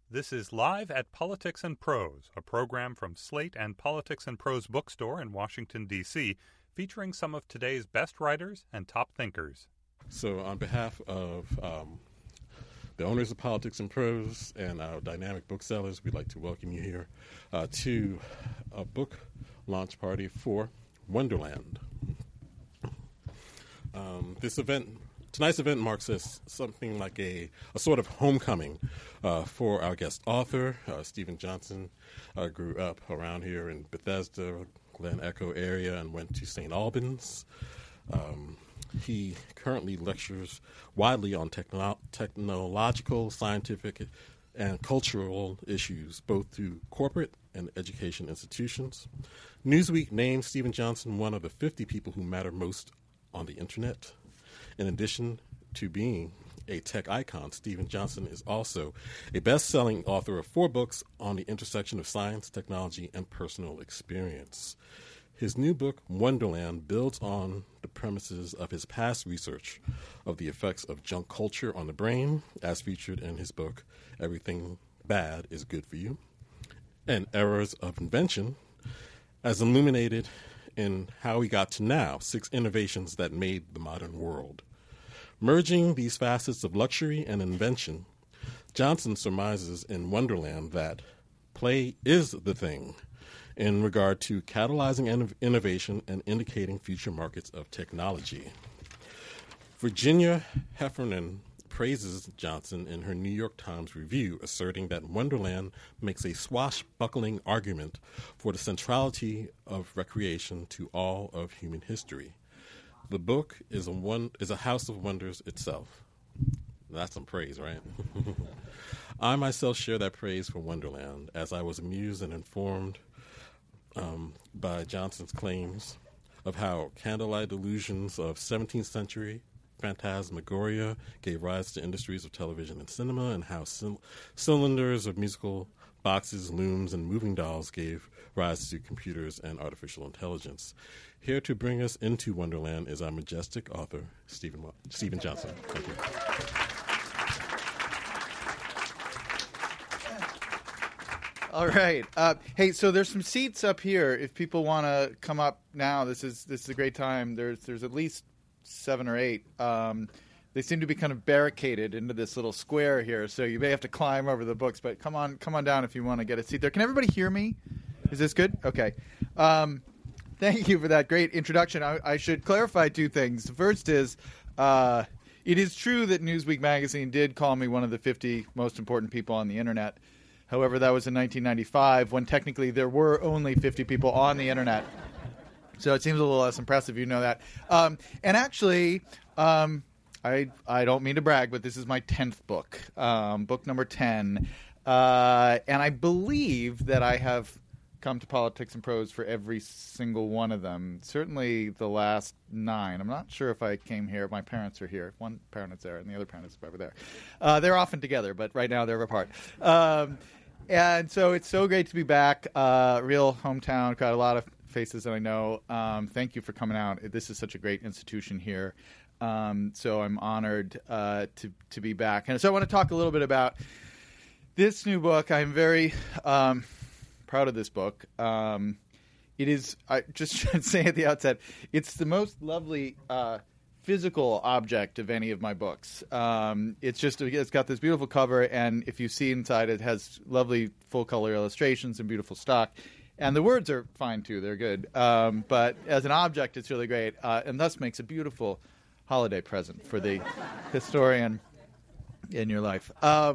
This is Live at Politics and Prose, a program from Slate and Politics and Prose bookstore in Washington, D.C., featuring some of today's best writers and top thinkers. So on behalf of the owners of Politics and Prose and our dynamic booksellers, we'd like to welcome you here to a book launch party for Wonderland. Tonight's event marks something like a sort of homecoming for our guest author. Steven Johnson grew up around here in Bethesda, Glen Echo area, and went to St. Albans. He currently lectures widely on technological, scientific, and cultural issues, both through corporate and education institutions. Newsweek named Steven Johnson one of the 50 people who matter most on the internet. In addition to being a tech icon, Steven Johnson is also a best-selling author of 4 books on the intersection of science, technology, and personal experience. His new book, Wonderland, builds on the premises of his past research of the effects of junk culture on the brain, as featured in his book, Everything Bad is Good for You, and Errors of Invention, as illuminated in How We Got to Now, 6 innovations that made the modern world. Merging these facets of luxury and invention, Johnson surmises in Wonderland that play is the thing in regard to catalyzing innovation and indicating future markets of technology. Virginia Heffernan praises Johnson in her New York Times review, asserting that Wonderland makes a swashbuckling argument for the centrality of recreation to all of human history. The book is a house of wonders itself. That's some praise, right? I myself share that praise for Wonderland, as I was amused and informed by Johnson's claims of how candlelight illusions of 17th century phantasmagoria gave rise to industries of television and cinema, and how cylinders of musical boxes, looms, and moving dolls gave rise to computers and artificial intelligence. Here to bring us into Wonderland is our majestic author, Steven Johnson. Thank you. All right. Hey, so there's some seats up here. If people want to come up now, this is a great time. There's at least 7 or 8. They seem to be kind of barricaded into this little square here, so you may have to climb over the books. But come on down if you want to get a seat there. Can everybody hear me? Is this good? Okay. Thank you for that great introduction. I should clarify 2 things. The first is, it is true that Newsweek magazine did call me one of the 50 most important people on the internet. However, that was in 1995, when technically there were only 50 people on the internet. So it seems a little less impressive, you know that. And actually, I don't mean to brag, but this is my 10th book, book number 10. And I believe that I have come to Politics and Prose for every single one of them. Certainly the last 9. I'm not sure if I came here. My parents are here. One parent is there, and the other parent is over there. They're often together, but right now they're apart. And so it's so great to be back. Real hometown. Got a lot of faces that I know. Thank you for coming out. This is such a great institution here. So I'm honored to be back. And so I want to talk a little bit about this new book. I'm very proud of this book. It is, I just should say at the outset, it's the most lovely physical object of any of my books. It's got this beautiful cover, and if you see inside, it has lovely full-color illustrations and beautiful stock. And the words are fine, too. They're good. But as an object, it's really great, and thus makes a beautiful holiday present for the historian in your life.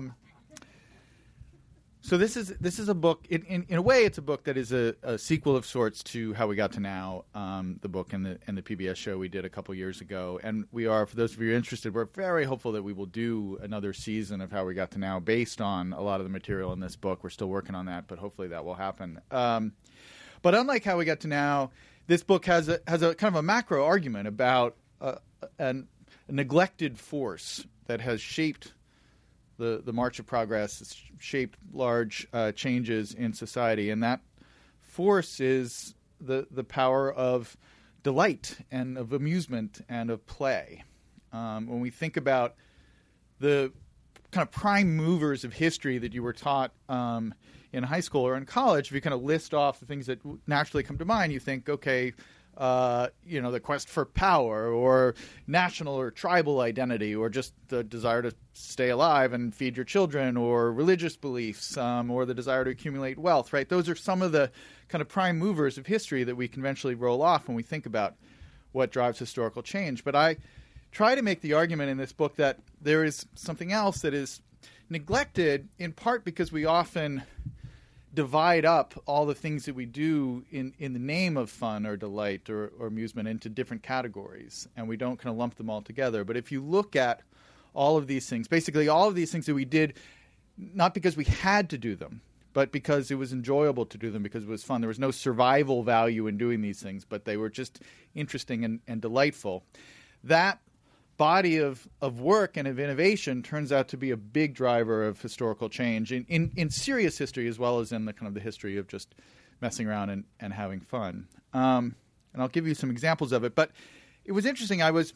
So this is a book. In a way, it's a book that is a sequel of sorts to How We Got to Now, the book and the PBS show we did a couple years ago. And we are, for those of you who are interested, we're very hopeful that we will do another season of How We Got to Now based on a lot of the material in this book. We're still working on that, but hopefully that will happen. But unlike How We Got to Now, this book has a kind of a macro argument about a neglected force that has shaped the march of progress, has shaped large changes in society, and that force is the power of delight and of amusement and of play. When we think about the kind of prime movers of history that you were taught in high school or in college, if you kind of list off the things that naturally come to mind, you think, okay, the quest for power or national or tribal identity or just the desire to stay alive and feed your children or religious beliefs or the desire to accumulate wealth, right? Those are some of the kind of prime movers of history that we conventionally roll off when we think about what drives historical change. But I try to make the argument in this book that there is something else that is neglected, in part because we often divide up all the things that we do in the name of fun or delight or amusement into different categories, and we don't kind of lump them all together. But if you look at all of these things, basically all of these things that we did, not because we had to do them, but because it was enjoyable to do them, because it was fun. There was no survival value in doing these things, but they were just interesting and delightful. That body of work and of innovation turns out to be a big driver of historical change in serious history as well as in the kind of the history of just messing around and having fun. And I'll give you some examples of it. But it was interesting. I was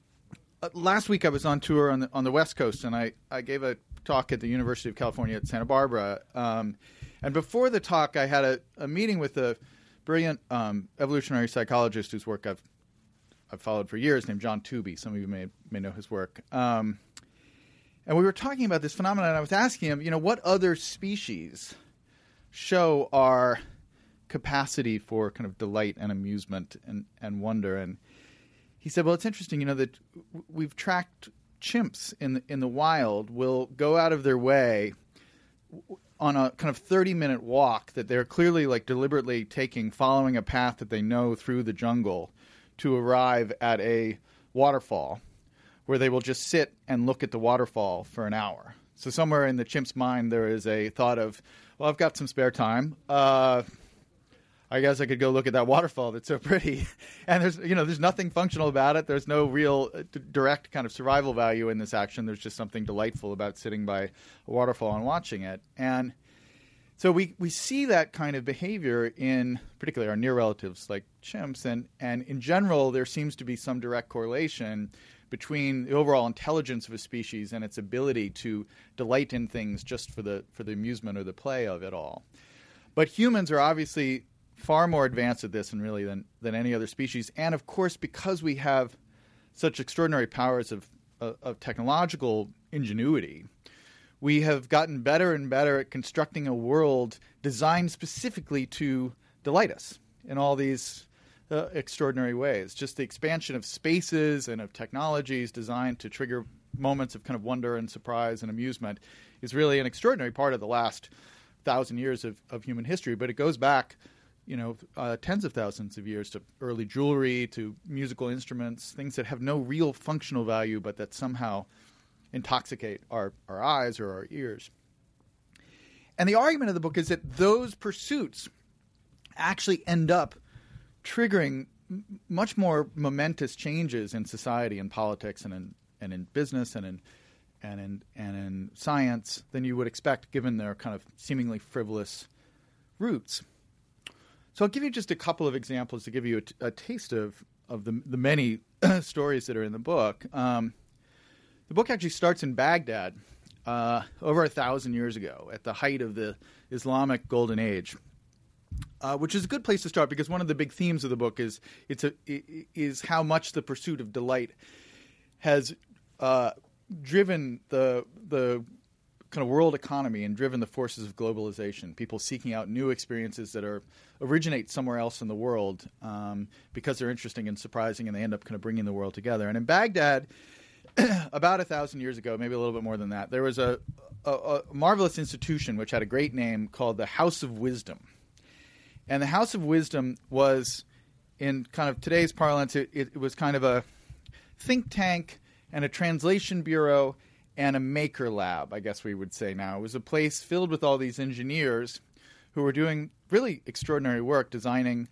last week I was on tour on the West Coast, and I gave a talk at the University of California at Santa Barbara. And before the talk, I had a meeting with a brilliant evolutionary psychologist whose work I've followed for years, named John Tooby. Some of you may know his work. And we were talking about this phenomenon, and I was asking him, what other species show our capacity for kind of delight and amusement and wonder? And he said, well, it's interesting, that we've tracked chimps in the wild will go out of their way on a kind of 30-minute walk that they're clearly like deliberately taking, following a path that they know through the jungle, to arrive at a waterfall where they will just sit and look at the waterfall for an hour. So somewhere in the chimp's mind there is a thought of, well, I've got some spare time. I guess I could go look at that waterfall that's so pretty. And there's nothing functional about it. There's no real direct kind of survival value in this action. There's just something delightful about sitting by a waterfall and watching it. And so we see that kind of behavior in particularly our near relatives like chimps, and in general there seems to be some direct correlation between the overall intelligence of a species and its ability to delight in things just for the amusement or the play of it all. But humans are obviously far more advanced at this and really than any other species, and of course because we have such extraordinary powers of technological ingenuity, we have gotten better and better at constructing a world designed specifically to delight us in all these extraordinary ways. Just the expansion of spaces and of technologies designed to trigger moments of kind of wonder and surprise and amusement is really an extraordinary part of the last 1,000 years of human history. But it goes back, tens of thousands of years to early jewelry, to musical instruments, things that have no real functional value but that somehow intoxicate our eyes or our ears. And the argument of the book is that those pursuits actually end up triggering much more momentous changes in society and politics and in business and in science than you would expect given their kind of seemingly frivolous roots. So I'll give you just a couple of examples to give you a taste of the many stories that are in the book. The book actually starts in Baghdad over 1,000 years ago, at the height of the Islamic Golden Age, which is a good place to start because one of the big themes of the book is how much the pursuit of delight has driven the kind of world economy and driven the forces of globalization. People seeking out new experiences that originate somewhere else in the world because they're interesting and surprising, and they end up kind of bringing the world together. And in Baghdad, about 1,000 years ago, maybe a little bit more than that, there was a marvelous institution which had a great name called the House of Wisdom. And the House of Wisdom was, in kind of today's parlance, it was kind of a think tank and a translation bureau and a maker lab, I guess we would say now. It was a place filled with all these engineers who were doing really extraordinary work, designing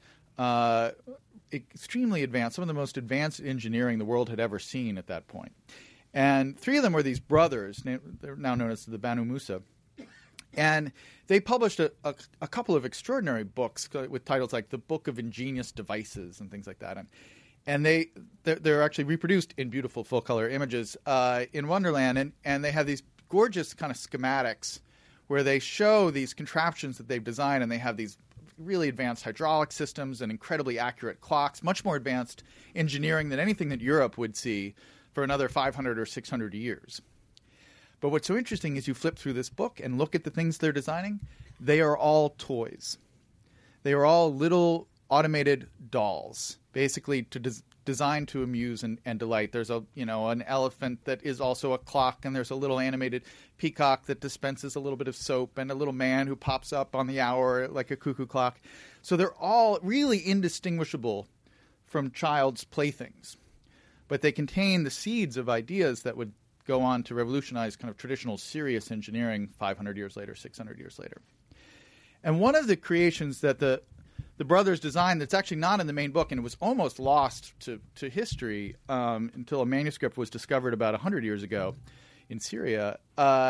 extremely advanced, some of the most advanced engineering the world had ever seen at that point. And three of them were these brothers, they're now known as the Banu Musa. And they published a couple of extraordinary books with titles like The Book of Ingenious Devices and things like that. And they're actually reproduced in beautiful full-color images in Wonderland. And they have these gorgeous kind of schematics where they show these contraptions that they've designed, and they have these really advanced hydraulic systems and incredibly accurate clocks, much more advanced engineering than anything that Europe would see for another 500 or 600 years. But what's so interesting is you flip through this book and look at the things they're designing. They are all toys. They are all little automated dolls, basically designed to amuse and delight. There's an elephant that is also a clock, and there's a little animated peacock that dispenses a little bit of soap, and a little man who pops up on the hour like a cuckoo clock. So they're all really indistinguishable from child's playthings. But they contain the seeds of ideas that would go on to revolutionize kind of traditional serious engineering 500 years later, 600 years later. And one of the creations that the brothers designed that's actually not in the main book, and it was almost lost to history until a manuscript was discovered about 100 years ago in Syria.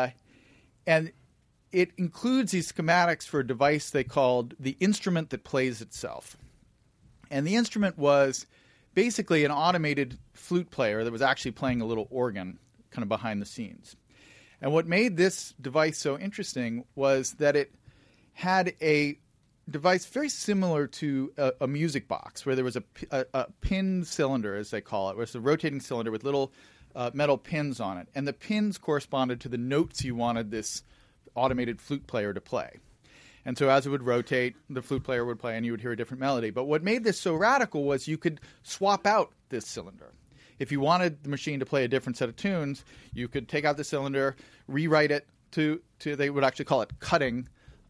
And it includes these schematics for a device they called the instrument that plays itself. And the instrument was basically an automated flute player that was actually playing a little organ kind of behind the scenes. And what made this device so interesting was that it had a device very similar to a music box, where there was a pin cylinder, as they call it, where it's a rotating cylinder with little metal pins on it. And the pins corresponded to the notes you wanted this automated flute player to play. And so as it would rotate, the flute player would play and you would hear a different melody. But what made this so radical was you could swap out this cylinder. If you wanted the machine to play a different set of tunes, you could take out the cylinder, rewrite it to they would actually call it cutting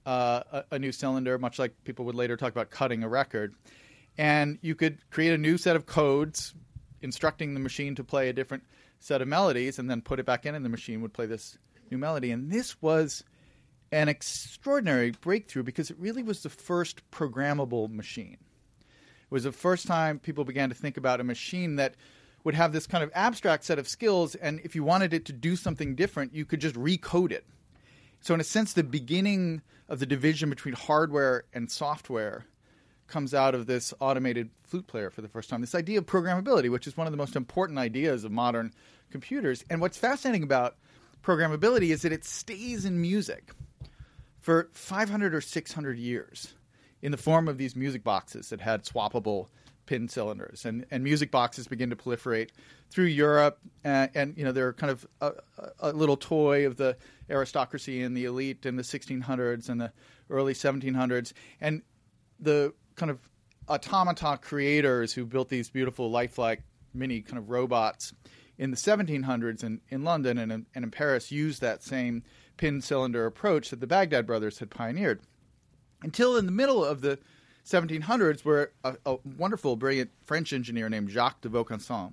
a new cylinder, much like people would later talk about cutting a record. And you could create a new set of codes instructing the machine to play a different set of melodies, and then put it back in, and the machine would play this new melody. And this was an extraordinary breakthrough because it really was the first programmable machine. It was the first time people began to think about a machine that would have this kind of abstract set of skills, and if you wanted it to do something different, you could just recode it. So in a sense, the beginning of the division between hardware and software comes out of this automated flute player for the first time. This idea of programmability, which is one of the most important ideas of modern computers. And what's fascinating about programmability is that it stays in music for 500 or 600 years in the form of these music boxes that had swappable pin cylinders, and music boxes begin to proliferate through Europe, and they're kind of a little toy of the aristocracy and the elite in the 1600s and the early 1700s, and the kind of automata creators who built these beautiful lifelike mini kind of robots in the 1700s in London and in Paris used that same pin cylinder approach that the Baghdad brothers had pioneered, until in the middle of the 1700s, where a wonderful, brilliant French engineer named Jacques de Vaucanson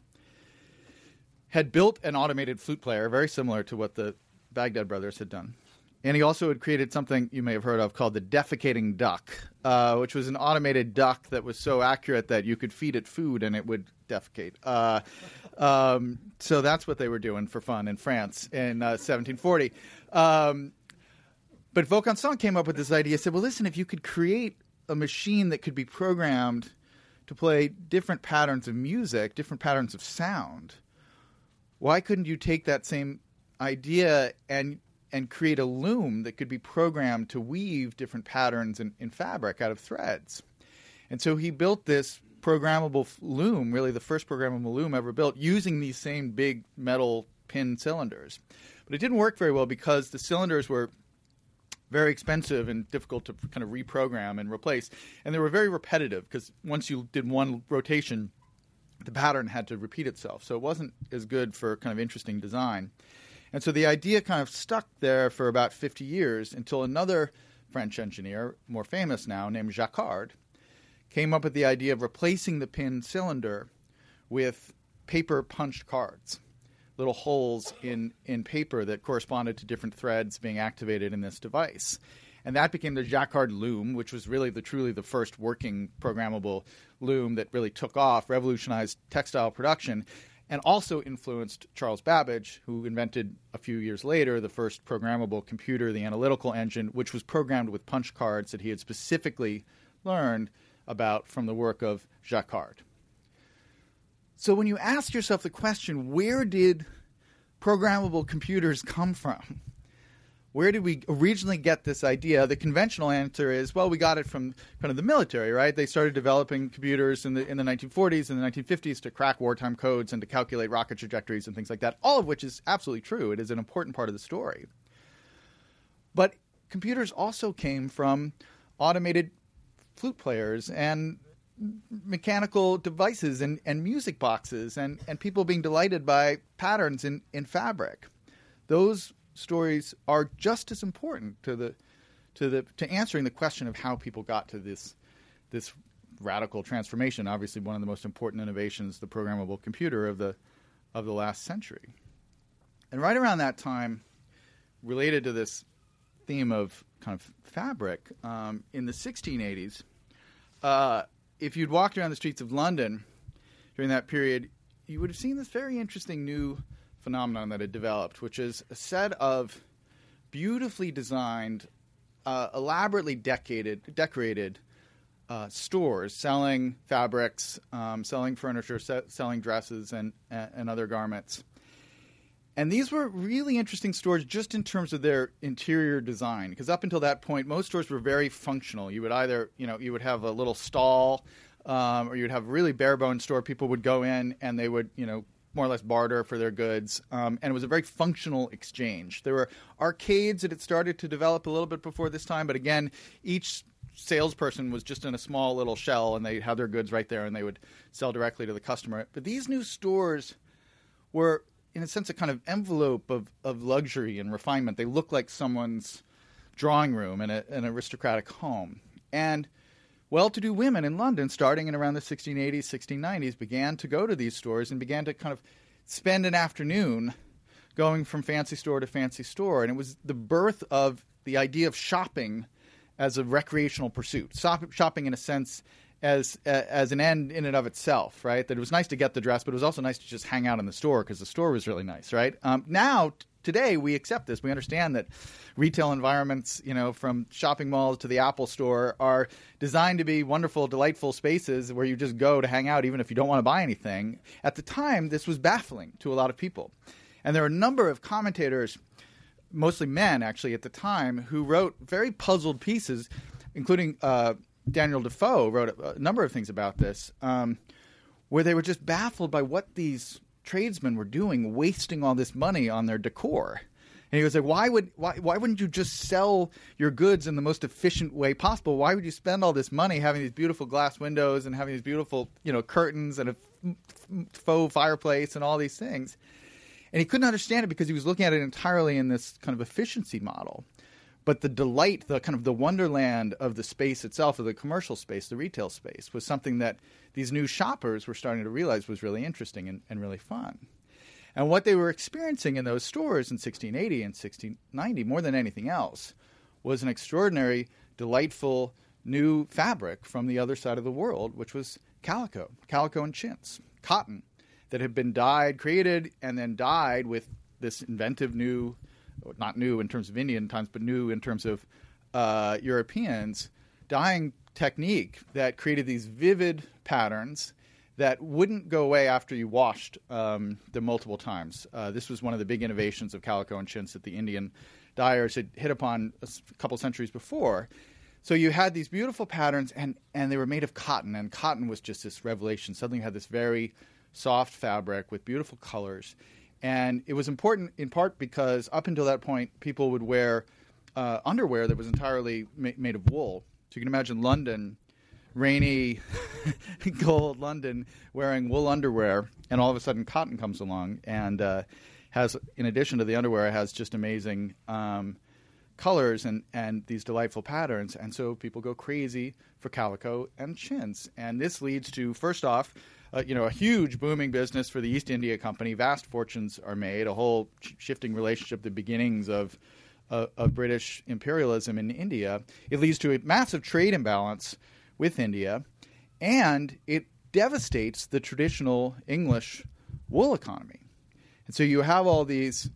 had built an automated flute player very similar to what the Baghdad brothers had done. And he also had created something you may have heard of called the defecating duck, which was an automated duck that was so accurate that you could feed it food and it would defecate. So that's what they were doing for fun in France in 1740. But Vaucanson came up with this idea. He said, well, listen, if you could create a machine that could be programmed to play different patterns of music, different patterns of sound, why couldn't you take that same idea and create a loom that could be programmed to weave different patterns in fabric out of threads? And so he built this programmable loom, really the first programmable loom ever built, using these same big metal pin cylinders. But it didn't work very well because the cylinders were very expensive and difficult to kind of reprogram and replace. And they were very repetitive because once you did one rotation, the pattern had to repeat itself. So it wasn't as good for kind of interesting design. And so the idea kind of stuck there for about 50 years until another French engineer, more famous now, named Jacquard, came up with the idea of replacing the pin cylinder with paper punched cards, little holes in paper that corresponded to different threads being activated in this device. And that became the Jacquard loom, which was really truly the first working programmable loom that really took off, revolutionized textile production, and also influenced Charles Babbage, who invented a few years later the first programmable computer, the analytical engine, which was programmed with punch cards that he had specifically learned about from the work of Jacquard. So when you ask yourself the question, where did programmable computers come from? Where did we originally get this idea? The conventional answer is, well, we got it from kind of the military, right? They started developing computers in the 1940s and the 1950s to crack wartime codes and to calculate rocket trajectories and things like that, all of which is absolutely true. It is an important part of the story. But computers also came from automated flute players and mechanical devices and music boxes and people being delighted by patterns in fabric. Those stories are just as important to answering the question of how people got to this radical transformation. Obviously, one of the most important innovations, the programmable computer of the last century. And right around that time, related to this theme of kind of fabric, in the 1680s, if you'd walked around the streets of London during that period, you would have seen this very interesting new phenomenon that had developed, which is a set of beautifully designed, elaborately decorated stores selling fabrics, selling furniture, selling dresses and other garments. And these were really interesting stores just in terms of their interior design, because up until that point, most stores were very functional. You would either, you would have a little stall, or you'd have a really bare-bones store. People would go in and they would, more or less barter for their goods, and it was a very functional exchange. There were arcades that had started to develop a little bit before this time, but again, each salesperson was just in a small little shell, and they had their goods right there, and they would sell directly to the customer. But these new stores were, in a sense, a kind of envelope of luxury and refinement. They looked like someone's drawing room in an aristocratic home. And well-to-do women in London, starting in around the 1680s, 1690s, began to go to these stores and began to kind of spend an afternoon going from fancy store to fancy store. And it was the birth of the idea of shopping as a recreational pursuit, shopping in a sense as an end in and of itself, right? That it was nice to get the dress, but it was also nice to just hang out in the store because the store was really nice, right? Today, we accept this. We understand that retail environments, from shopping malls to the Apple store, are designed to be wonderful, delightful spaces where you just go to hang out even if you don't want to buy anything. At the time, this was baffling to a lot of people. And there are a number of commentators, mostly men actually at the time, who wrote very puzzled pieces, including Daniel Defoe wrote a number of things about this, where they were just baffled by what these tradesmen were doing, wasting all this money on their decor. And he was like, why wouldn't you just sell your goods in the most efficient way possible? Why would you spend all this money having these beautiful glass windows and having these beautiful, curtains and a faux fireplace and all these things? And he couldn't understand it because he was looking at it entirely in this kind of efficiency model. But the delight, the kind of the wonderland of the space itself, of the commercial space, the retail space, was something that these new shoppers were starting to realize was really interesting and really fun. And what they were experiencing in those stores in 1680 and 1690, more than anything else, was an extraordinary, delightful new fabric from the other side of the world, which was calico and chintz, cotton, that had been created and then dyed with this inventive new, not new in terms of Indian times, but new in terms of Europeans, dyeing technique that created these vivid patterns that wouldn't go away after you washed them multiple times. This was one of the big innovations of calico and chintz that the Indian dyers had hit upon a couple centuries before. So you had these beautiful patterns, and they were made of cotton, and cotton was just this revelation. Suddenly you had this very soft fabric with beautiful colors. And it was important in part because up until that point, people would wear underwear that was entirely made of wool. So you can imagine London, rainy, cold London, wearing wool underwear, and all of a sudden cotton comes along and has, in addition to the underwear, has just amazing colors and these delightful patterns. And so people go crazy for calico and chintz. And this leads to, first off, a huge booming business for the East India Company. Vast fortunes are made, a whole shifting relationship, the beginnings of British imperialism in India. It leads to a massive trade imbalance with India, and it devastates the traditional English wool economy. And so you have all these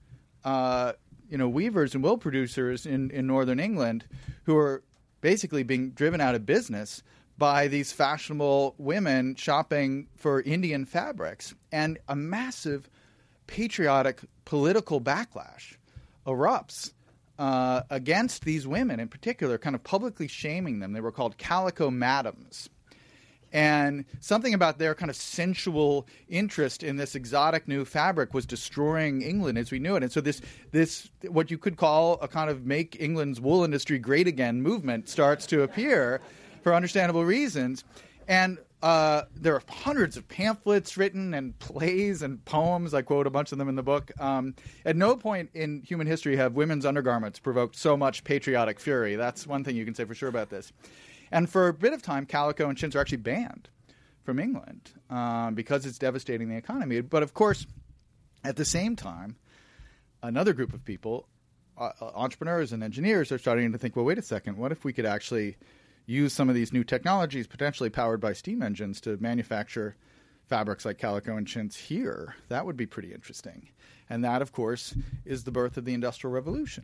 weavers and wool producers in northern England who are basically being driven out of business by these fashionable women shopping for Indian fabrics. And a massive patriotic political backlash erupts against these women in particular, kind of publicly shaming them. They were called calico madams. And something about their kind of sensual interest in this exotic new fabric was destroying England as we knew it. And so this what you could call a kind of make England's wool industry great again movement starts to appear for understandable reasons. And there are hundreds of pamphlets written and plays and poems. I quote a bunch of them in the book. At no point in human history have women's undergarments provoked so much patriotic fury. That's one thing you can say for sure about this. And for a bit of time, calico and chintz are actually banned from England because it's devastating the economy. But of course, at the same time, another group of people, entrepreneurs and engineers, are starting to think, well, wait a second, what if we could actually use some of these new technologies, potentially powered by steam engines, to manufacture fabrics like calico and chintz here? That would be pretty interesting. And that, of course, is the birth of the Industrial Revolution.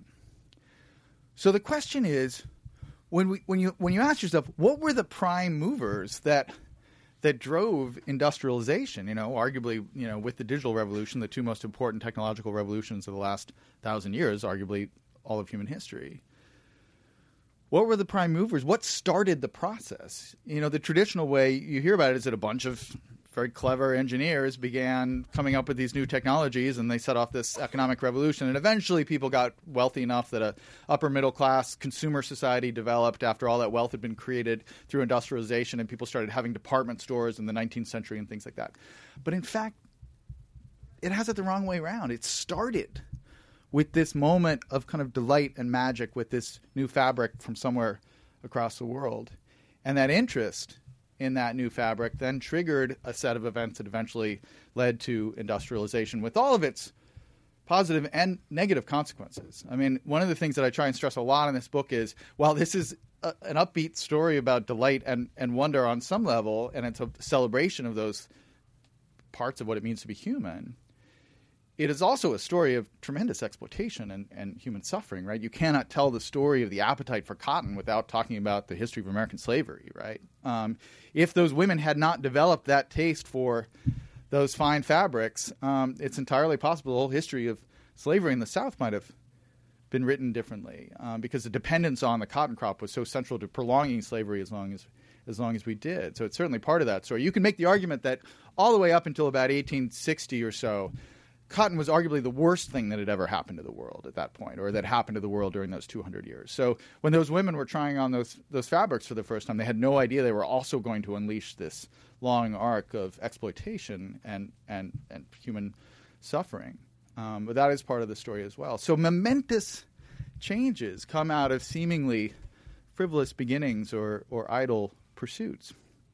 So the question is, when you ask yourself, what were the prime movers that drove industrialization? Arguably, with the digital revolution, the two most important technological revolutions of the last 1,000 years, arguably all of human history. What were the prime movers? What started the process? The traditional way you hear about it is that a bunch of very clever engineers began coming up with these new technologies, and they set off this economic revolution. And eventually people got wealthy enough that a upper middle class consumer society developed after all that wealth had been created through industrialization, and people started having department stores in the 19th century and things like that. But in fact, it has it the wrong way around. It started with this moment of kind of delight and magic with this new fabric from somewhere across the world. And that interest in that new fabric then triggered a set of events that eventually led to industrialization with all of its positive and negative consequences. I mean, one of the things that I try and stress a lot in this book is, while this is an upbeat story about delight and wonder on some level, and it's a celebration of those parts of what it means to be human, it is also a story of tremendous exploitation and human suffering, right? You cannot tell the story of the appetite for cotton without talking about the history of American slavery, right? If those women had not developed that taste for those fine fabrics, it's entirely possible the whole history of slavery in the South might have been written differently, because the dependence on the cotton crop was so central to prolonging slavery as long as we did. So it's certainly part of that story. You can make the argument that all the way up until about 1860 or so, cotton was arguably the worst thing that had ever happened to the world at that point, or that happened to the world during those 200 years. So when those women were trying on those fabrics for the first time, they had no idea they were also going to unleash this long arc of exploitation and human suffering. But that is part of the story as well. So momentous changes come out of seemingly frivolous beginnings or idle pursuits.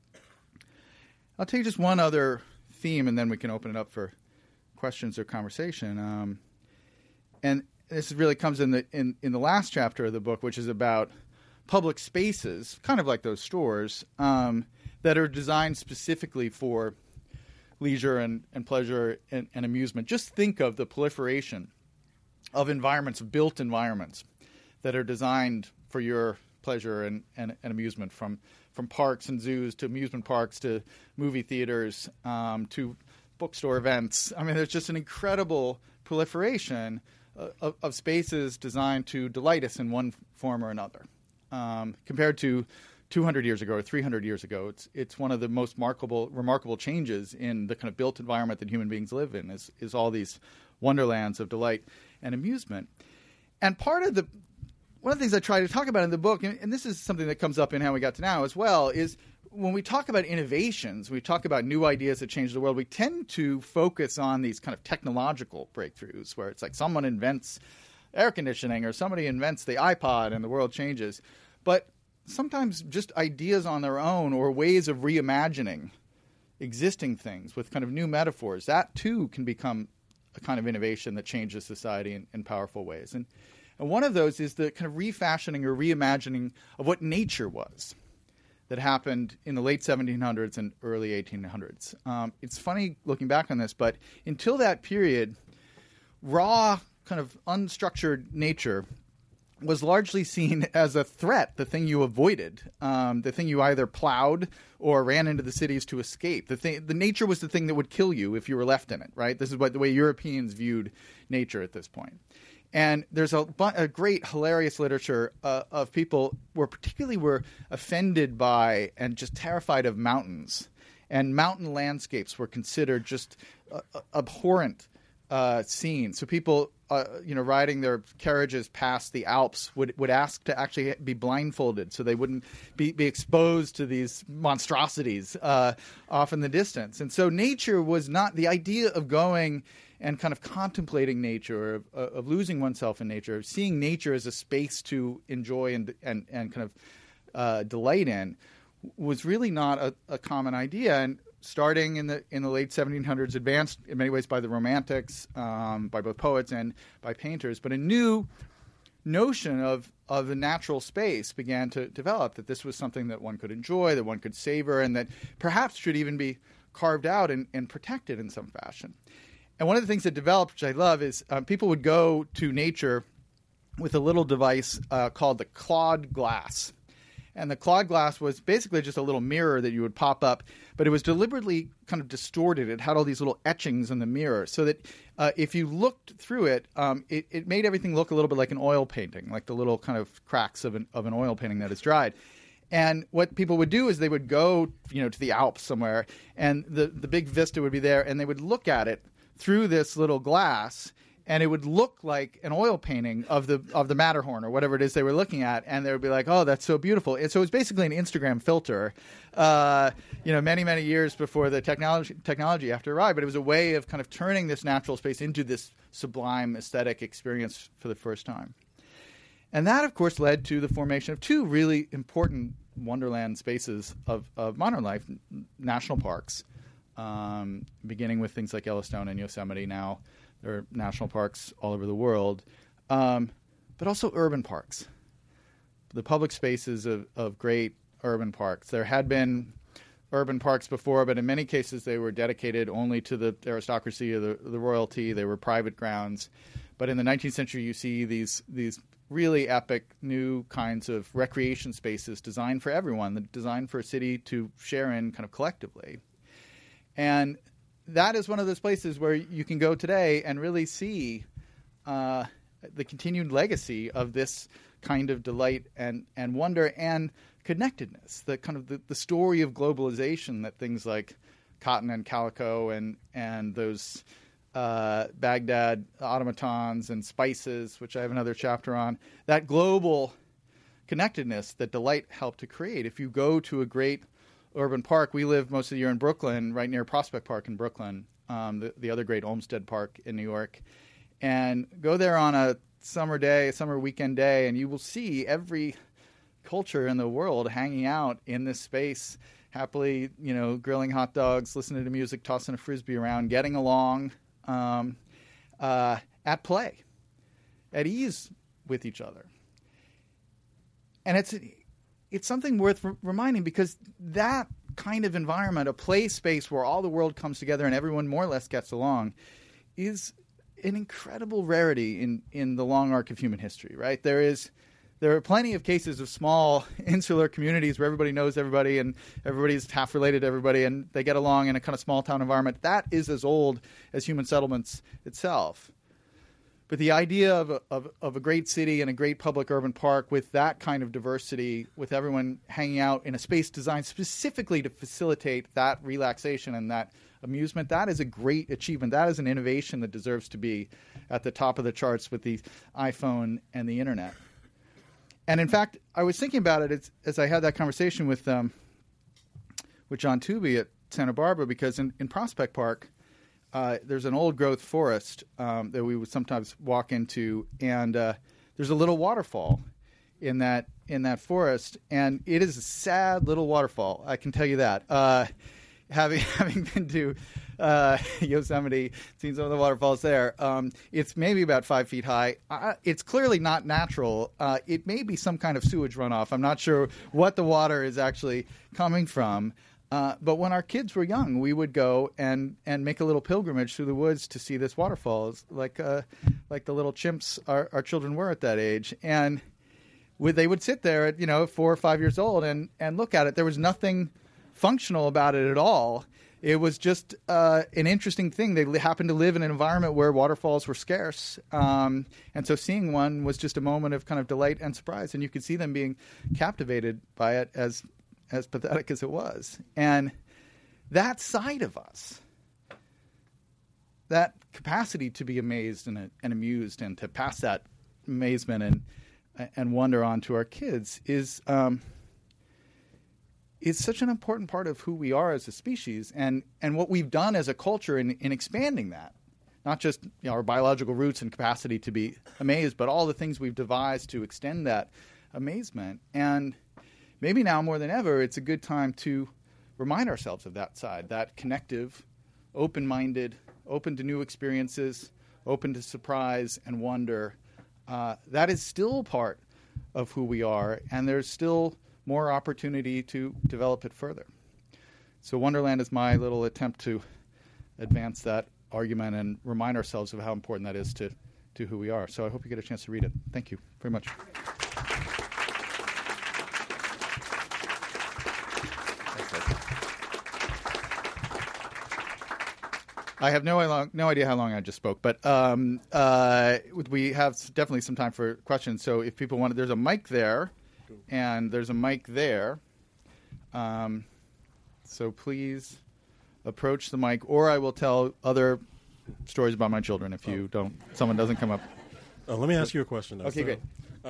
I'll take just one other theme, and then we can open it up for questions or conversation. And this really comes in the last chapter of the book, which is about public spaces, kind of like those stores, that are designed specifically for leisure and pleasure and amusement. Just think of the proliferation of environments, of built environments that are designed for your pleasure and amusement, from parks and zoos to amusement parks to movie theaters to bookstore events. I mean, there's just an incredible proliferation of spaces designed to delight us in one form or another. Compared to 200 years ago or 300 years ago, it's one of the most remarkable changes in the kind of built environment that human beings live in, is all these wonderlands of delight and amusement. And one of the things I try to talk about in the book, and this is something that comes up in How We Got to Now as well, is when we talk about innovations, we talk about new ideas that change the world, we tend to focus on these kind of technological breakthroughs where it's like someone invents air conditioning or somebody invents the iPod and the world changes. But sometimes just ideas on their own, or ways of reimagining existing things with kind of new metaphors, that too can become a kind of innovation that changes society in powerful ways. And one of those is the kind of refashioning or reimagining of what nature was that happened in the late 1700s and early 1800s. It's funny looking back on this, but until that period, raw, kind of unstructured nature was largely seen as a threat, the thing you avoided, the thing you either plowed or ran into the cities to escape. The nature was the thing that would kill you if you were left in it, right? This is the way Europeans viewed nature at this point. And there's a great, hilarious literature of people particularly were offended by and just terrified of mountains. And mountain landscapes were considered just abhorrent scenes. So people, riding their carriages past the Alps would ask to actually be blindfolded so they wouldn't be exposed to these monstrosities off in the distance. And so nature was not the idea of going and kind of contemplating nature, of losing oneself in nature, of seeing nature as a space to enjoy and kind of delight in, was really not a common idea. And starting in the late 1700s, advanced in many ways by the Romantics, by both poets and by painters, but a new notion of the natural space began to develop, that this was something that one could enjoy, that one could savor, and that perhaps should even be carved out and protected in some fashion. And one of the things that developed, which I love, is people would go to nature with a little device called the Claude glass. And the Claude glass was basically just a little mirror that you would pop up, but it was deliberately kind of distorted. It had all these little etchings in the mirror so that if you looked through it, it made everything look a little bit like an oil painting, like the little kind of cracks of an oil painting that is dried. And what people would do is they would go, to the Alps somewhere, and the big vista would be there, and they would look at it through this little glass, and it would look like an oil painting of the Matterhorn or whatever it is they were looking at, and they would be like, "Oh, that's so beautiful." And so it was basically an Instagram filter, many years before the technology after arrived. But it was a way of kind of turning this natural space into this sublime aesthetic experience for the first time. And that, of course, led to the formation of two really important wonderland spaces of modern life: national parks, beginning with things like Yellowstone and Yosemite. Now there are national parks all over the world, but also urban parks, the public spaces of great urban parks. There had been urban parks before, but in many cases they were dedicated only to the aristocracy or the royalty. They were private grounds. But in the 19th century, you see these really epic new kinds of recreation spaces designed for everyone, designed for a city to share in kind of collectively. And that is one of those places where you can go today and really see the continued legacy of this kind of delight and wonder and connectedness, the kind of the story of globalization that things like cotton and calico and those Baghdad automatons and spices, which I have another chapter on, that global connectedness that delight helped to create. If you go to a great urban park, we live most of the year in Brooklyn, right near Prospect Park in Brooklyn, the other great Olmsted Park in New York, and go there on a summer weekend day, and you will see every culture in the world hanging out in this space, happily, grilling hot dogs, listening to music, tossing a Frisbee around, getting along, at play, at ease with each other. And it's something worth reminding, because that kind of environment, a play space where all the world comes together and everyone more or less gets along, is an incredible rarity in the long arc of human history, right? There are plenty of cases of small insular communities where everybody knows everybody and everybody's half related to everybody and they get along in a kind of small town environment. That is as old as human settlements itself. But the idea of a great city and a great public urban park with that kind of diversity, with everyone hanging out in a space designed specifically to facilitate that relaxation and that amusement, that is a great achievement. That is an innovation that deserves to be at the top of the charts with the iPhone and the internet. And in fact, I was thinking about it as I had that conversation with John Tooby at Santa Barbara, because in Prospect Park, there's an old growth forest that we would sometimes walk into, and there's a little waterfall in that forest, and it is a sad little waterfall. I can tell you that. Having been to Yosemite, seen some of the waterfalls there, it's maybe about 5 feet high. It's clearly not natural. It may be some kind of sewage runoff. I'm not sure what the water is actually coming from. But when our kids were young, we would go and make a little pilgrimage through the woods to see this waterfall, like the little chimps our children were at that age. And they would sit there at 4 or 5 years old and look at it. There was nothing functional about it at all. It was just an interesting thing. They happened to live in an environment where waterfalls were scarce, and so seeing one was just a moment of kind of delight and surprise. And you could see them being captivated by it, as pathetic as it was. And that side of us, that capacity to be amazed and amused, and to pass that amazement and wonder on to our kids, is such an important part of who we are as a species, and what we've done as a culture in expanding that. Not just our biological roots and capacity to be amazed, but all the things we've devised to extend that amazement. And maybe now more than ever, it's a good time to remind ourselves of that side, that connective, open-minded, open to new experiences, open to surprise and wonder. That is still part of who we are, and there's still more opportunity to develop it further. So Wonderland is my little attempt to advance that argument and remind ourselves of how important that is to who we are. So I hope you get a chance to read it. Thank you very much. I have no idea how long I just spoke, but we have definitely some time for questions. So if people want, there's a mic there, and there's a mic there. So please approach the mic, or I will tell other stories about my children if someone doesn't come up. Let me ask you a question. Okay, great.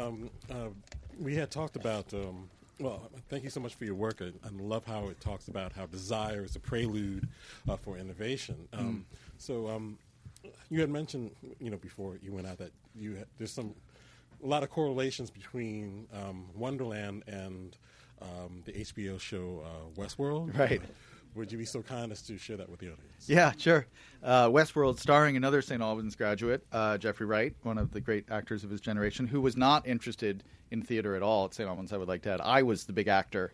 We had talked about. Well, thank you so much for your work. I love how it talks about how desire is a prelude for innovation. So you had mentioned, before you went out that there's a lot of correlations between Wonderland and the HBO show Westworld. Right. Would you be so kind as to share that with the audience? Yeah, sure. Westworld, starring another St. Albans graduate, Jeffrey Wright, one of the great actors of his generation, who was not interested in theater at all at St. Albans, I would like to add. I was the big actor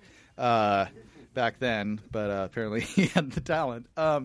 back then, but apparently he had the talent.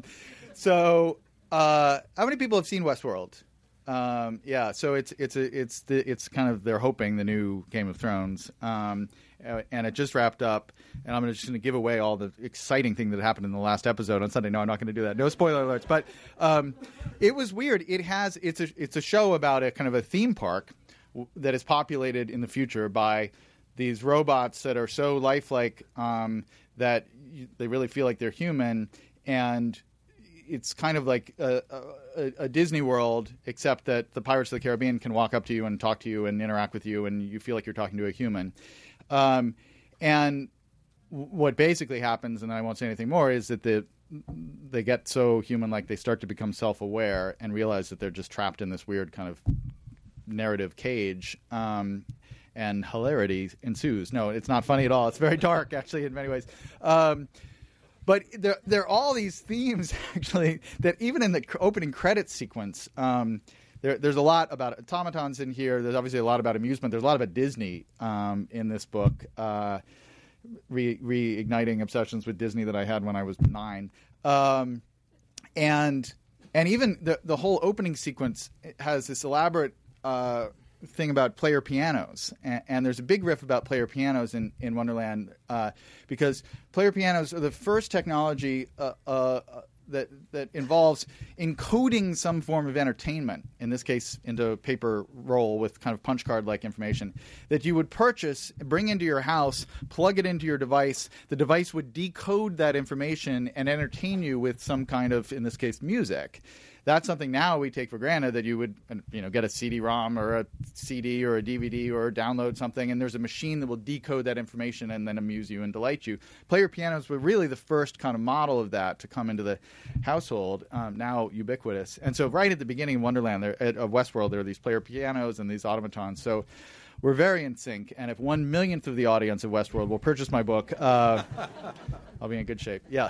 So how many people have seen Westworld? Yeah, so it's kind of, they're hoping, the new Game of Thrones. And it just wrapped up, and I'm just going to give away all the exciting thing that happened in the last episode on Sunday. No, I'm not going to do that. No spoiler alerts. But it was weird. It's a show about a kind of a theme park that is populated in the future by these robots that are so lifelike that they really feel like they're human, and it's kind of like a Disney World, except that the Pirates of the Caribbean can walk up to you and talk to you and interact with you, and you feel like you're talking to a human. And what basically happens, and I won't say anything more, is that they get so human-like they start to become self-aware and realize that they're just trapped in this weird kind of narrative cage, and hilarity ensues. No, it's not funny at all. It's very dark, actually, in many ways. But there are all these themes, actually, that even in the opening credits sequence, there's a lot about automatons in here. There's obviously a lot about amusement. There's a lot about Disney in this book, reigniting obsessions with Disney that I had when I was 9. And even the whole opening sequence has this elaborate thing about player pianos, and there's a big riff about player pianos in Wonderland, because player pianos are the first technology that involves encoding some form of entertainment, in this case into a paper roll with kind of punch card-like information, that you would purchase, bring into your house, plug it into your device. The device would decode that information and entertain you with some kind of, in this case, music. That's something now we take for granted, that you would get a CD-ROM or a CD or a DVD or download something, and there's a machine that will decode that information and then amuse you and delight you. Player pianos were really the first kind of model of that to come into the household, now ubiquitous. And so right at the beginning of Wonderland, of Westworld, there are these player pianos and these automatons. So we're very in sync, and if 1/1,000,000th of the audience of Westworld will purchase my book, I'll be in good shape. Yeah.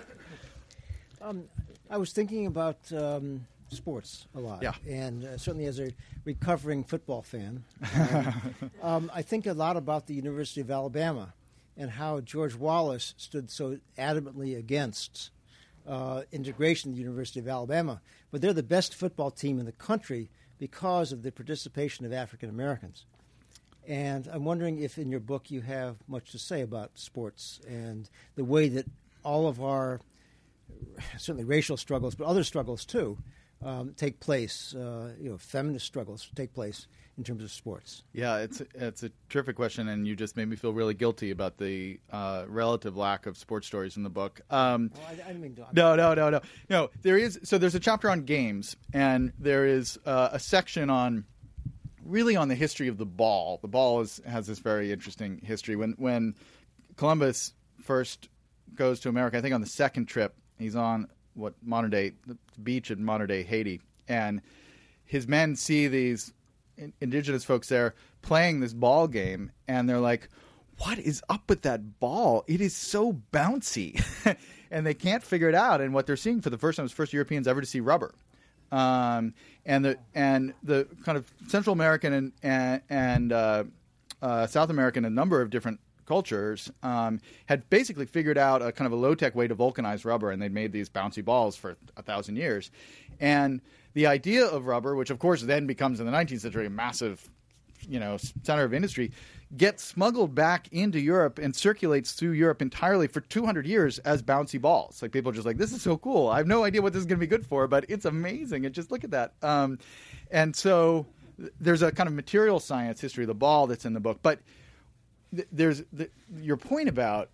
I was thinking about sports a lot, yeah. And certainly as a recovering football fan, I think a lot about the University of Alabama and how George Wallace stood so adamantly against integration of the University of Alabama. But they're the best football team in the country because of the participation of African Americans. And I'm wondering if in your book you have much to say about sports and the way that all of our, certainly racial struggles, but other struggles too, take place, feminist struggles take place in terms of sports. Yeah, it's a terrific question, and you just made me feel really guilty about the relative lack of sports stories in the book. I didn't mean to. No. There's a chapter on games, and there is a section on the history of the ball. The ball has this very interesting history. When Columbus first goes to America, I think on the second trip, he's on the beach in modern day Haiti, and his men see these indigenous folks there playing this ball game, and they're like, what is up with that ball? It is so bouncy. And they can't figure it out. And what they're seeing for the first time is first Europeans ever to see rubber. And the kind of Central American and South American, a number of different cultures had basically figured out a kind of a low-tech way to vulcanize rubber, and they'd made these bouncy balls for 1,000 years. And the idea of rubber, which of course then becomes in the 19th century a massive, center of industry, gets smuggled back into Europe and circulates through Europe entirely for 200 years as bouncy balls. Like, people are just like, this is so cool. I have no idea what this is going to be good for, but it's amazing. And just look at that. And so there's a kind of material science history of the ball that's in the book. But there's your point about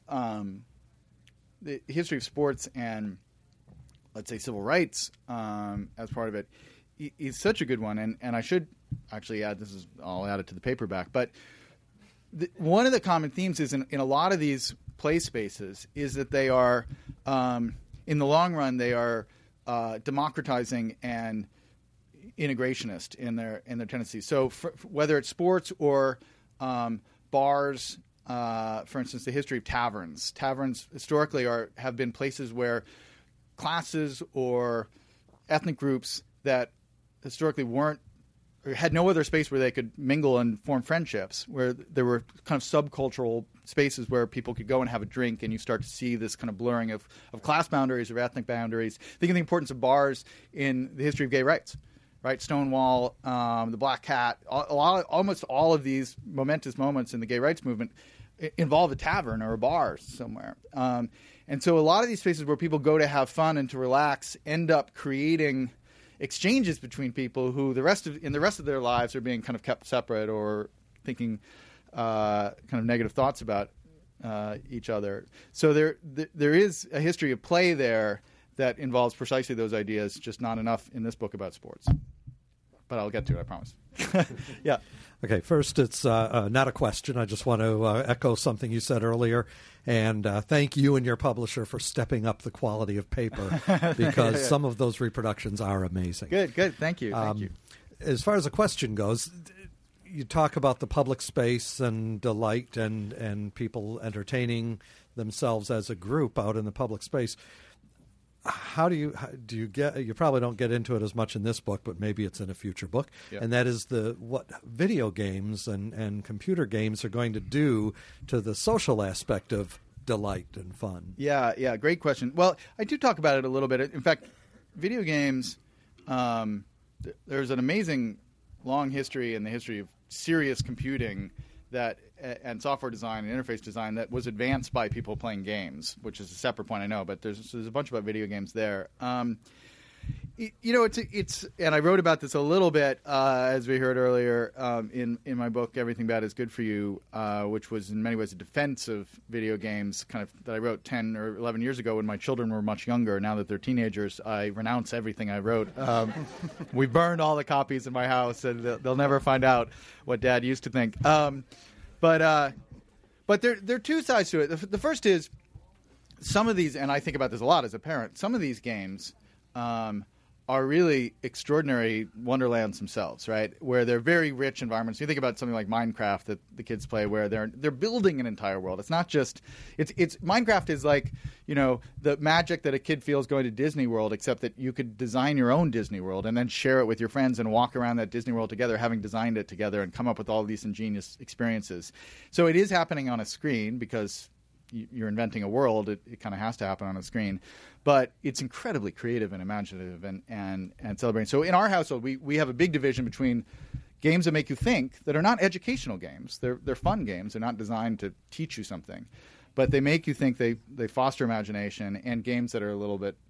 the history of sports and, let's say, civil rights as part of it is such a good one. And I should actually add, I'll add it to the paperback, but one of the common themes is in a lot of these play spaces is that they are, in the long run, they are democratizing and integrationist in their tendencies. So whether it's sports or bars, for instance, the history of taverns. Taverns historically have been places where classes or ethnic groups that historically had no other space where they could mingle and form friendships, where there were kind of subcultural spaces where people could go and have a drink, and you start to see this kind of blurring of class boundaries or ethnic boundaries. Think of the importance of bars in the history of gay rights, right? Stonewall, the Black Cat, almost all of these momentous moments in the gay rights movement involve a tavern or a bar somewhere. And so a lot of these spaces where people go to have fun and to relax end up creating exchanges between people who in the rest of their lives are being kind of kept separate or thinking kind of negative thoughts about each other. So there is a history of play there that involves precisely those ideas, just not enough in this book about sports. But I'll get to it, I promise. Yeah. Okay, first, it's not a question. I just want to echo something you said earlier, and thank you and your publisher for stepping up the quality of paper, because some of those reproductions are amazing. Good. Thank you. As far as a question goes, you talk about the public space and delight and people entertaining themselves as a group out in the public space. How do you get? You probably don't get into it as much in this book, but maybe it's in a future book. Yep. And that is what video games and computer games are going to do to the social aspect of delight and fun. Yeah, great question. Well, I do talk about it a little bit. In fact, video games, there's an amazing long history in the history of serious computing and software design and interface design that was advanced by people playing games, which is a separate point, I know, but there's a bunch about video games there. It's and I wrote about this a little bit as we heard earlier in my book Everything Bad Is Good for You, which was in many ways a defense of video games, kind of that I wrote 10 or 11 years ago when my children were much younger. Now that they're teenagers, I renounce everything I wrote. We burned all the copies in my house, and they'll never find out what Dad used to think. But there are two sides to it. The first is some of these, and I think about this a lot as a parent, some of these games are really extraordinary wonderlands themselves, right? Where they're very rich environments. You think about something like Minecraft that the kids play, where they're building an entire world. It's not just it's Minecraft is like, the magic that a kid feels going to Disney World, except that you could design your own Disney World and then share it with your friends and walk around that Disney World together, having designed it together, and come up with all these ingenious experiences. So it is happening on a screen because you're inventing a world. It kind of has to happen on a screen. But it's incredibly creative and imaginative and celebrating. So in our household, we have a big division between games that make you think, that are not educational games. They're fun games. They're not designed to teach you something. But they make you think, they foster imagination, and games that are a little bit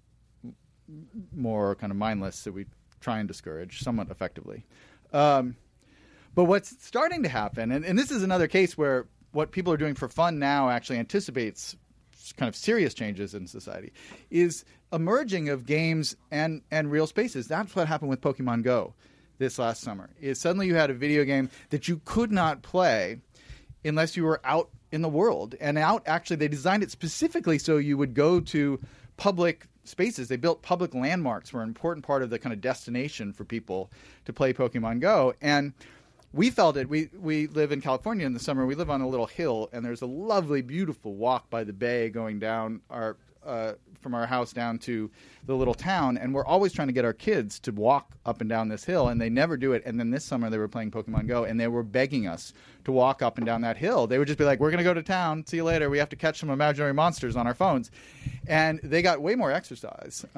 more kind of mindless that we try and discourage somewhat effectively. But what's starting to happen, and this is another case where what people are doing for fun now actually anticipates kind of serious changes in society, is emerging of games and real spaces. That's what happened with Pokemon Go this last summer. Is suddenly you had a video game that you could not play unless you were out in the world. And actually, they designed it specifically so you would go to public spaces. They built public landmarks were an important part of the kind of destination for people to play Pokemon Go. And we felt it. We live in California in the summer. We live on a little hill, and there's a lovely, beautiful walk by the bay going down from our house down to the little town. And we're always trying to get our kids to walk up and down this hill, and they never do it. And then this summer they were playing Pokemon Go, and they were begging us to walk up and down that hill. They would just be like, "We're going to go to town. See you later. We have to catch some imaginary monsters on our phones." And they got way more exercise.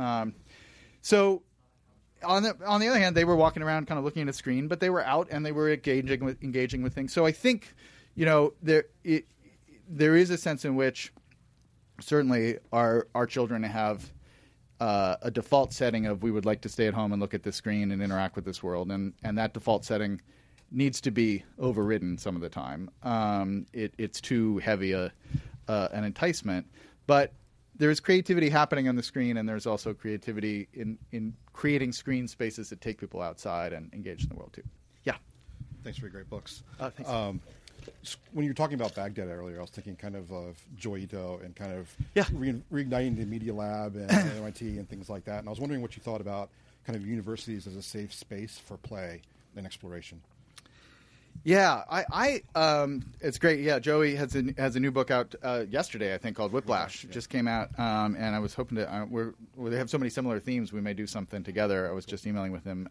So on the other hand, they were walking around kind of looking at a screen, but they were out and they were engaging with things. So I think, there is a sense in which certainly our children have a default setting of we would like to stay at home and look at the screen and interact with this world, and that default setting needs to be overridden some of the time. It's too heavy an enticement, but there's creativity happening on the screen, and there's also creativity in creating screen spaces that take people outside and engage in the world too. Yeah. Thanks for your great books. Thanks. When you were talking about Baghdad earlier, I was thinking kind of Joe Ito and kind of Yeah. reigniting the Media Lab and MIT and things like that. And I was wondering what you thought about kind of universities as a safe space for play and exploration. Yeah, I it's great. Yeah, Joey has a new book out yesterday, I think, called Whiplash. It just came out, and I was hoping to. They have so many similar themes. We may do something together. I was just emailing with him.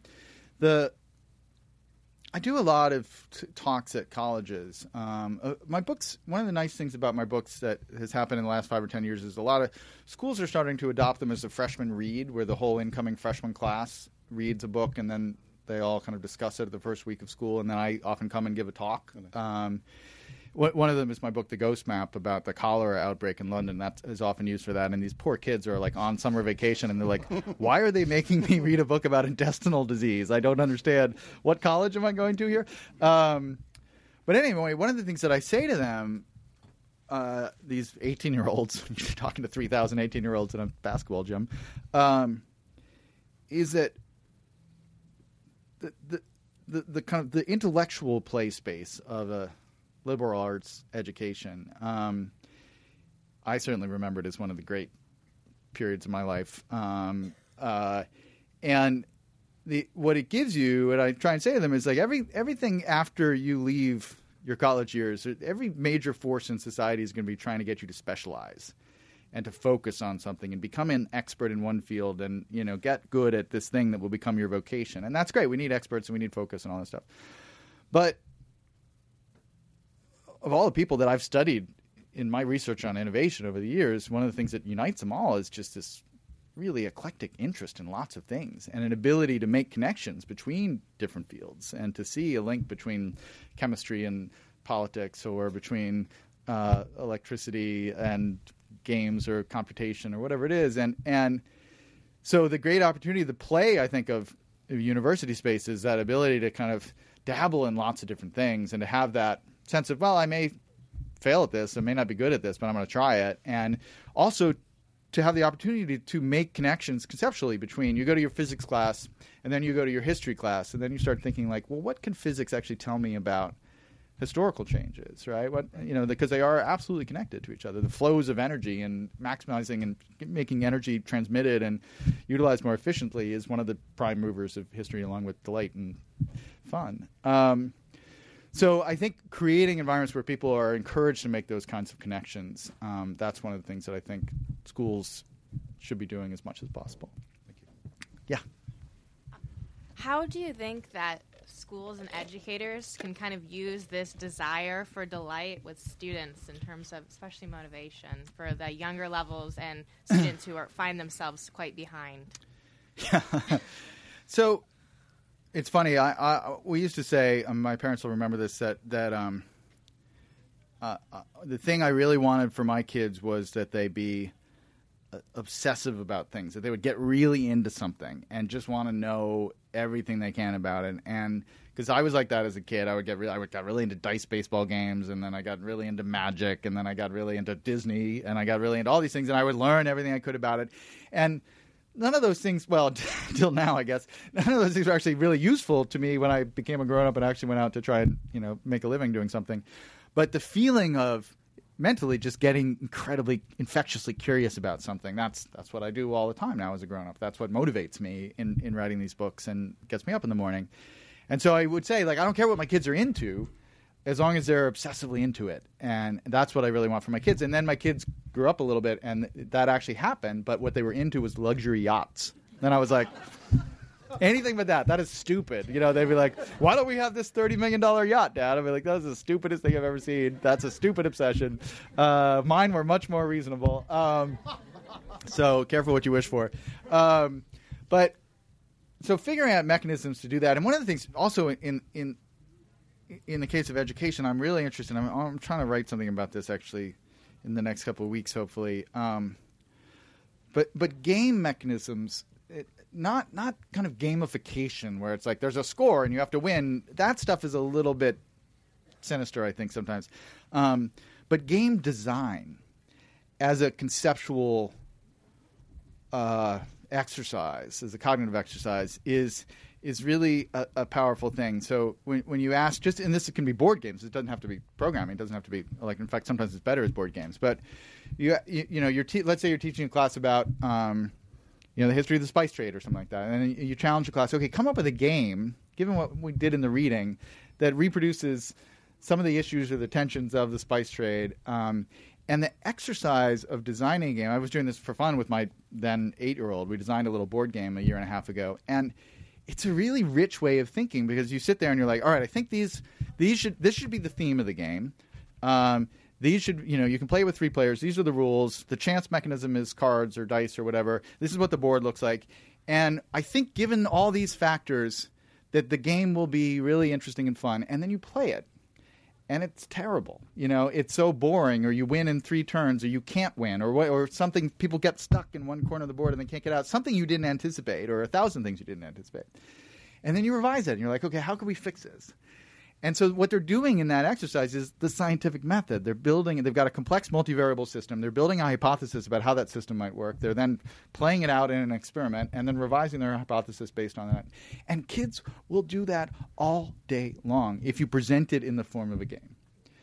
I do a lot of talks at colleges. My books. One of the nice things about my books that has happened in the last 5 or 10 years is a lot of schools are starting to adopt them as a freshman read, where the whole incoming freshman class reads a book and then they all kind of discuss it at the first week of school, and then I often come and give a talk. One of them is my book, The Ghost Map, about the cholera outbreak in London. That is often used for that. And these poor kids are like on summer vacation, and they're like, why are they making me read a book about intestinal disease? I don't understand. What college am I going to here? But anyway, one of the things that I say to them, these 18-year-olds, you're talking to 3,000 18-year-olds in a basketball gym, is that the kind of the intellectual play space of a liberal arts education, I certainly remember it as one of the great periods of my life. And what it gives you, and I try and say to them, is like everything after you leave your college years, every major force in society is going to be trying to get you to specialize and to focus on something and become an expert in one field and, get good at this thing that will become your vocation. And that's great. We need experts and we need focus and all that stuff. But of all the people that I've studied in my research on innovation over the years, one of the things that unites them all is just this really eclectic interest in lots of things and an ability to make connections between different fields and to see a link between chemistry and politics or between electricity and games or computation or whatever it is. And so the great opportunity, the play, I think, of university space is that ability to kind of dabble in lots of different things and to have that sense of, well, I may fail at this, I may not be good at this, but I'm going to try it. And also to have the opportunity to make connections conceptually between you go to your physics class and then you go to your history class and then you start thinking like, well, what can physics actually tell me about historical changes, right? Because they are absolutely connected to each other. The flows of energy and maximizing and making energy transmitted and utilized more efficiently is one of the prime movers of history, along with delight and fun. So I think creating environments where people are encouraged to make those kinds of connections, that's one of the things that I think schools should be doing as much as possible. Thank you. Yeah. How do you think that schools and educators can kind of use this desire for delight with students in terms of especially motivation for the younger levels and students who find themselves quite behind? Yeah. So It's funny. We used to say, my parents will remember this, that the thing I really wanted for my kids was that they be obsessive about things, that they would get really into something and just want to know everything they can about it. And because I was like that as a kid, I got really into dice baseball games, and then I got really into magic, and then I got really into Disney, and I got really into all these things, and I would learn everything I could about it. And none of those things, well, till now, I guess, none of those things were actually really useful to me when I became a grown-up and actually went out to try and, make a living doing something. But the feeling of mentally just getting incredibly infectiously curious about something, that's what I do all the time now as a grown-up. That's what motivates me in writing these books and gets me up in the morning. And so I would say, I don't care what my kids are into, as long as they're obsessively into it. And that's what I really want for my kids. And then my kids grew up a little bit, and that actually happened. But what they were into was luxury yachts. Then I was like, anything but that. That is stupid. They'd be like, why don't we have this $30 million yacht, Dad? I'd be like, that's the stupidest thing I've ever seen. That's a stupid obsession. Mine were much more reasonable. So careful what you wish for. But so figuring out mechanisms to do that. And one of the things also in the case of education, I'm really interested. I'm trying to write something about this actually in the next couple of weeks, hopefully. But game mechanisms, not kind of gamification where it's like there's a score and you have to win. That stuff is a little bit sinister, I think, sometimes. But game design as a conceptual exercise, as a cognitive exercise, is really a powerful thing. So when you ask, and this can be board games. It doesn't have to be programming. It doesn't have to be in fact, sometimes it's better as board games. But let's say you're teaching a class about the history of the spice trade or something like that, and then you challenge the class. Okay, come up with a game, given what we did in the reading, that reproduces some of the issues or the tensions of the spice trade. And the exercise of designing a game, I was doing this for fun with my then 8-year-old. We designed a little board game a year and a half ago, and it's a really rich way of thinking because you sit there and you're like, all right, I think this should be the theme of the game. These should, you can play with 3 players. These are the rules. The chance mechanism is cards or dice or whatever. This is what the board looks like. And I think given all these factors that the game will be really interesting and fun. And then you play it. And it's terrible. It's so boring, or you win in 3 turns, or you can't win, or something, people get stuck in one corner of the board and they can't get out. Something you didn't anticipate, or 1,000 things you didn't anticipate. And then you revise it, and you're like, okay, how can we fix this? And so what they're doing in that exercise is the scientific method. They've got a complex multivariable system. They're building a hypothesis about how that system might work. They're then playing it out in an experiment and then revising their hypothesis based on that. And kids will do that all day long if you present it in the form of a game.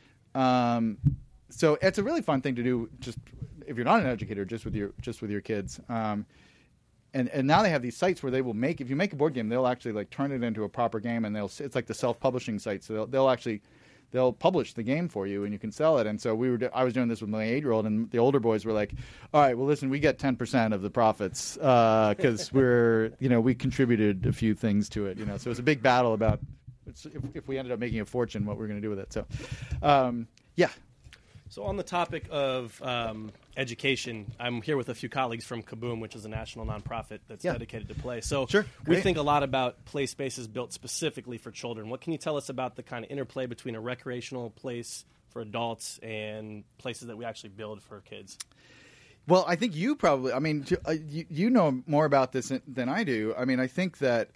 So it's a really fun thing to do just if you're not an educator, just with your kids. And now they have these sites where they will if you make a board game, they'll actually turn it into a proper game, and it's like the self-publishing site. So they'll publish the game for you, and you can sell it. And so I was doing this with my 8-year-old, and the older boys were like, all right, well, listen, we get 10% of the profits because we contributed a few things to it. So it was a big battle about if we ended up making a fortune, what we're going to do with it. So, yeah. So on the topic of education, I'm here with a few colleagues from Kaboom, which is a national nonprofit that's dedicated to play. So we think a lot about play spaces built specifically for children. What can you tell us about the kind of interplay between a recreational place for adults and places that we actually build for kids? Well, I think you probably, you know more about this than I do. I think that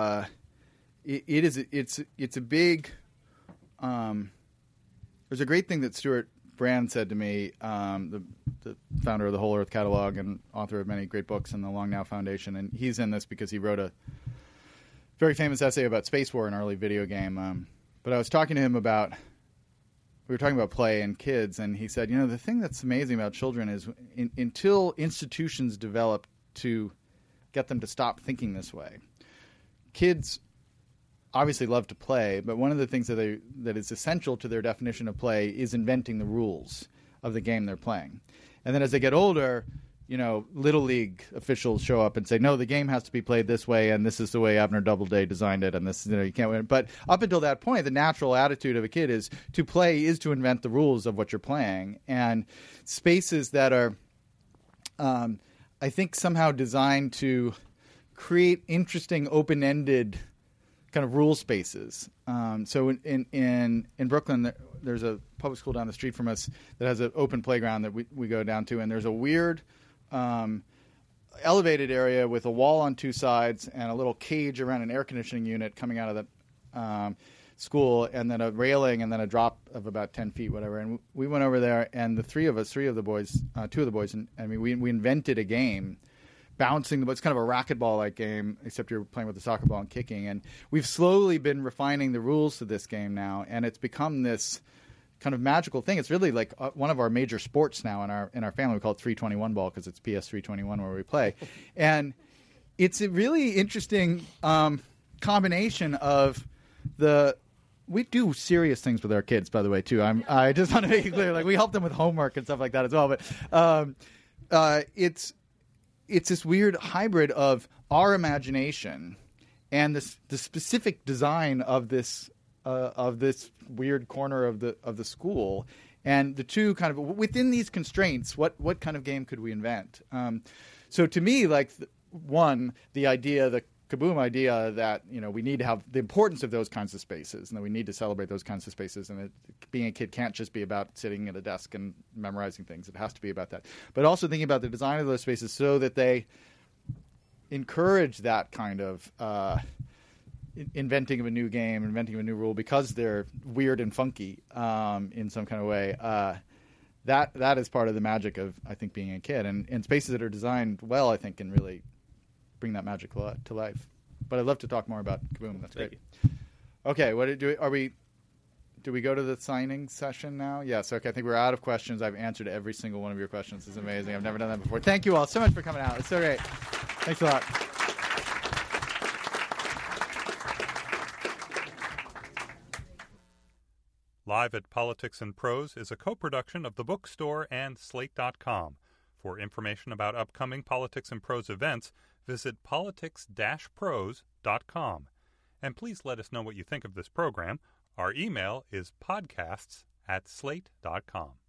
it's a big, there's a great thing that Stuart Brand said to me, the founder of the Whole Earth Catalog and author of many great books and the Long Now Foundation, and he's in this because he wrote a very famous essay about Space War, an early video game. But I was talking to him we were talking about play and kids, and he said, the thing that's amazing about children is until institutions develop to get them to stop thinking this way, kids obviously love to play, but one of the things that is essential to their definition of play is inventing the rules of the game they're playing. And then as they get older, Little League officials show up and say, no, the game has to be played this way, and this is the way Abner Doubleday designed it, and this, you can't win. But up until that point, the natural attitude of a kid is to invent the rules of what you're playing. And spaces that are, I think, somehow designed to create interesting, open-ended kind of rule spaces. So in Brooklyn, there's a public school down the street from us that has an open playground that we go down to, and there's a weird elevated area with a wall on two sides and a little cage around an air conditioning unit coming out of the school, and then a railing, and then a drop of about 10 feet, whatever. And we went over there, and two of the boys, we invented a game, bouncing the ball. It's kind of a racquetball-like game, except you're playing with a soccer ball and kicking. And we've slowly been refining the rules to this game now, and it's become this kind of magical thing. It's really like one of our major sports now in our family. We call it 321 ball because it's PS 321 where we play. And it's a really interesting combination of we do serious things with our kids, by the way, too. I just want to make it clear, like we help them with homework and stuff like that as well. But it's this weird hybrid of our imagination and the specific design of this weird corner of the school, and the two kind of within these constraints. What kind of game could we invent? So to me, like the Kaboom idea that we need to have the importance of those kinds of spaces, and that we need to celebrate those kinds of spaces, and that being a kid can't just be about sitting at a desk and memorizing things. It has to be about that, but also thinking about the design of those spaces so that they encourage that kind of inventing of a new game, inventing of a new rule, because they're weird and funky in some kind of way. That is part of the magic of, I think, being a kid, and spaces that are designed well, I think, can really bring that magic to life. But I'd love to talk more about Kaboom. That's great. Okay, do we go to the signing session now? Yes. Okay, I think we're out of questions. I've answered every single one of your questions. It's amazing. I've never done that before. Thank you all so much for coming out. It's so great. Thanks a lot. Live at Politics and Prose is a co-production of The Bookstore and Slate.com. For information about upcoming Politics and Prose events, visit politics-prose.com. And please let us know what you think of this program. Our email is podcasts@slate.com.